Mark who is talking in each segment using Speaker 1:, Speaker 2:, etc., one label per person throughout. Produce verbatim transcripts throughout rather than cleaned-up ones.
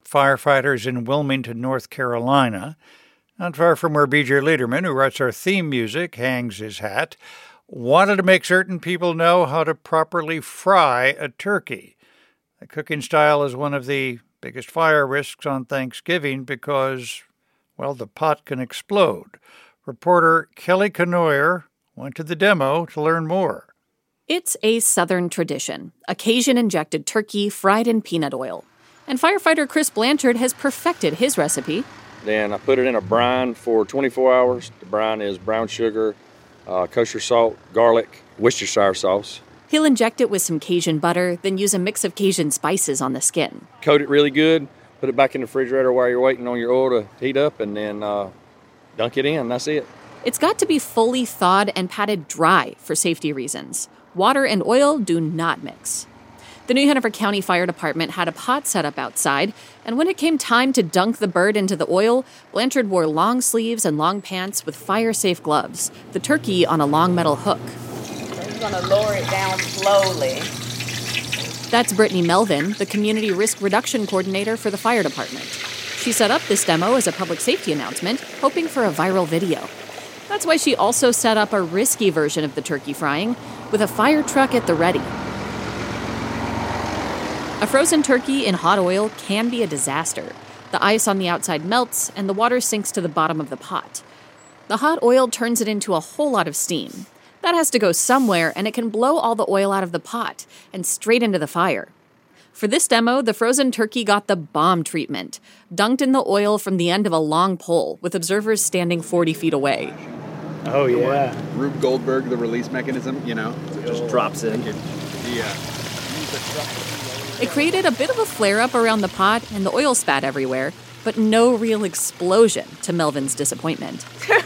Speaker 1: firefighters in Wilmington, North Carolina, not far from where B J Liederman, who writes our theme music, hangs his hat, wanted to make certain people know how to properly fry a turkey. The cooking style is one of the biggest fire risks on Thanksgiving because, well, the pot can explode. Reporter Kelly Kenoyer went to the demo to learn more.
Speaker 2: It's a Southern tradition, a Cajun-injected turkey fried in peanut oil. And firefighter Chris Blanchard has perfected his recipe.
Speaker 3: Then I put it in a brine for twenty-four hours. The brine is brown sugar, uh, kosher salt, garlic, Worcestershire sauce.
Speaker 2: He'll inject it with some Cajun butter, then use a mix of Cajun spices on the skin.
Speaker 3: Coat it really good, put it back in the refrigerator while you're waiting on your oil to heat up, and then uh, dunk it in. That's it.
Speaker 2: It's got to be fully thawed and patted dry for safety reasons. Water and oil do not mix. The New Hanover County Fire Department had a pot set up outside, and when it came time to dunk the bird into the oil, Blanchard wore long sleeves and long pants with fire-safe gloves, the turkey on a long metal hook.
Speaker 4: We're going to lower it down slowly.
Speaker 2: That's Brittany Melvin, the Community Risk Reduction Coordinator for the fire department. She set up this demo as a public safety announcement, hoping for a viral video. That's why she also set up a risky version of the turkey frying, with a fire truck at the ready. A frozen turkey in hot oil can be a disaster. The ice on the outside melts, and the water sinks to the bottom of the pot. The hot oil turns it into a whole lot of steam. That has to go somewhere, and it can blow all the oil out of the pot and straight into the fire. For this demo, the frozen turkey got the bomb treatment, dunked in the oil from the end of a long pole, with observers standing forty feet away.
Speaker 5: Oh, yeah.
Speaker 6: Rube Goldberg, the release mechanism, you know?
Speaker 5: It just drops in.
Speaker 6: Yeah.
Speaker 2: It created a bit of a flare-up around the pot and the oil spat everywhere, but no real explosion, to Melvin's disappointment.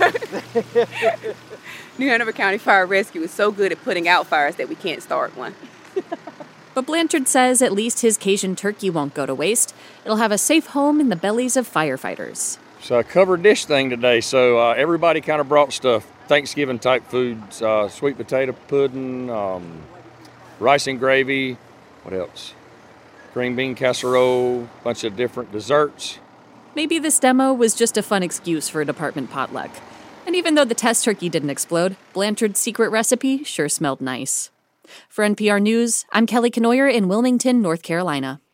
Speaker 4: New Hanover County Fire Rescue is so good at putting out fires that we can't start one.
Speaker 2: But Blanchard says at least his Cajun turkey won't go to waste. It'll have a safe home in the bellies of firefighters.
Speaker 3: So I covered dish thing today, so uh, everybody kind of brought stuff, Thanksgiving-type foods, uh, sweet potato pudding, um, rice and gravy, what else? Green bean casserole, bunch of different desserts.
Speaker 2: Maybe this demo was just a fun excuse for a department potluck. And even though the test turkey didn't explode, Blanchard's secret recipe sure smelled nice. For N P R News, I'm Kelly Kenoyer in Wilmington, North Carolina.